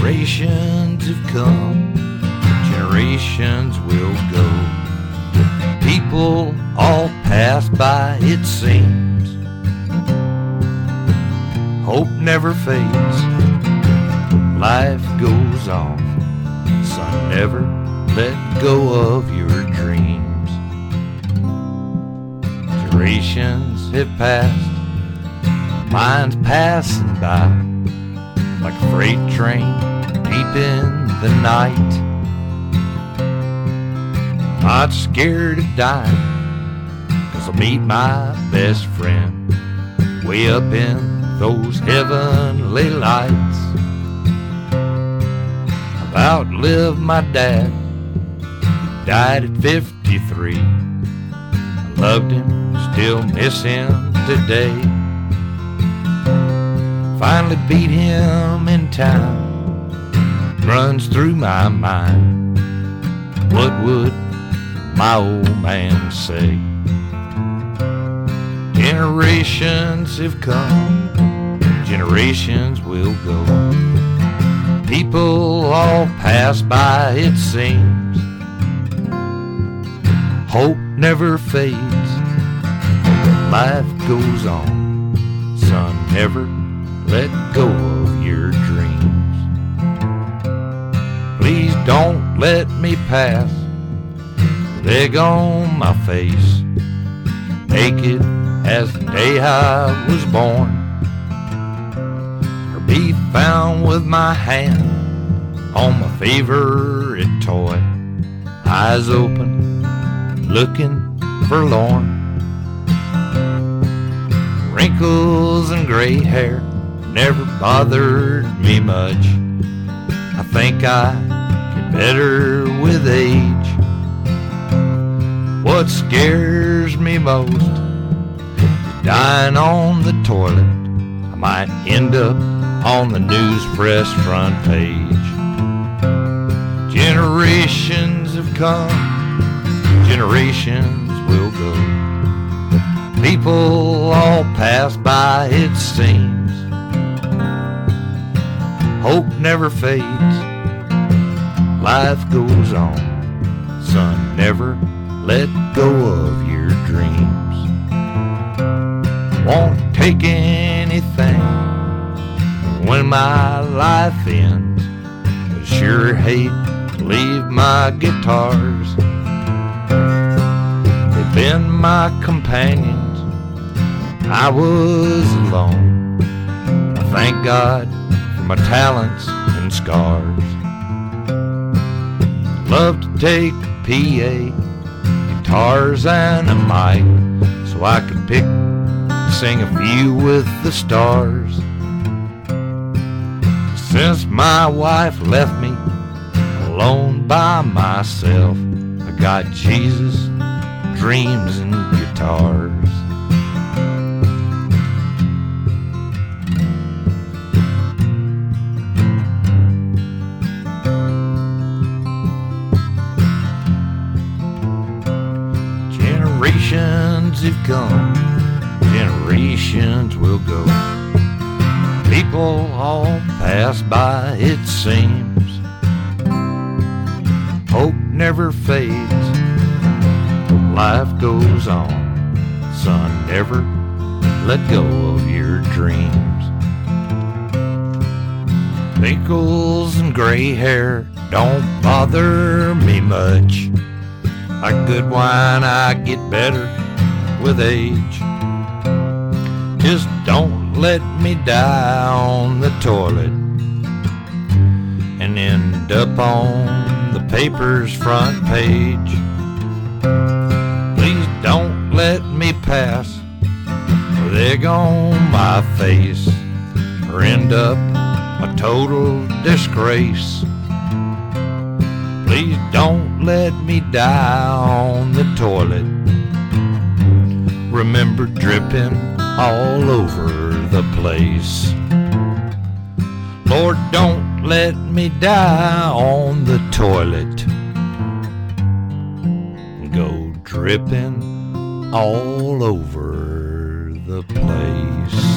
Generations have come, generations will go. People all pass by, it seems. Hope never fades, life goes on. Son, never let go of your dreams. Generations have passed, mine's passing by like a freight train deep in the night. Not scared of dying, 'cause I'll meet my best friend way up in those heavenly lights. I've outlived my dad, he died at 53. I loved him, still miss him today. Finally beat him in time, runs through my mind. What would my old man say? Generations have come, generations will go. People all pass by, it seems. Hope never fades, life goes on. Son, never let go of your dreams. Please don't let me pass with egg on my face, naked as the day I was born, or be found with my hand on my favorite toy, eyes open, looking forlorn. Wrinkles and gray hair never bothered me much. I think I get better with age. What scares me most is dying on the toilet. I might end up on the news press front page. Generations have come, generations will go. People all pass by, it seems. Hope never fades, life goes on. Son, never let go of your dreams. Won't take anything when my life ends, but sure hate to leave my guitars. They've been my companions, I was alone. I thank God for my talents and scars. Love to take PA, guitars and a mic, so I could sing a few with the stars. Since my wife left me alone by myself, I got Jesus, dreams, and guitars. Generations have come, generations will go. People all pass by, it seems. Hope never fades, life goes on. Son, never let go of your dreams. Wrinkles and gray hair don't bother me much. Like good wine, I get better with age. Just don't let me die on the toilet and end up on the paper's front page. Please don't let me pass with egg on my face or end up a total disgrace. Please don't let me die on the toilet. Remember dripping all over the place. Lord, don't let me die on the toilet. Go dripping all over the place.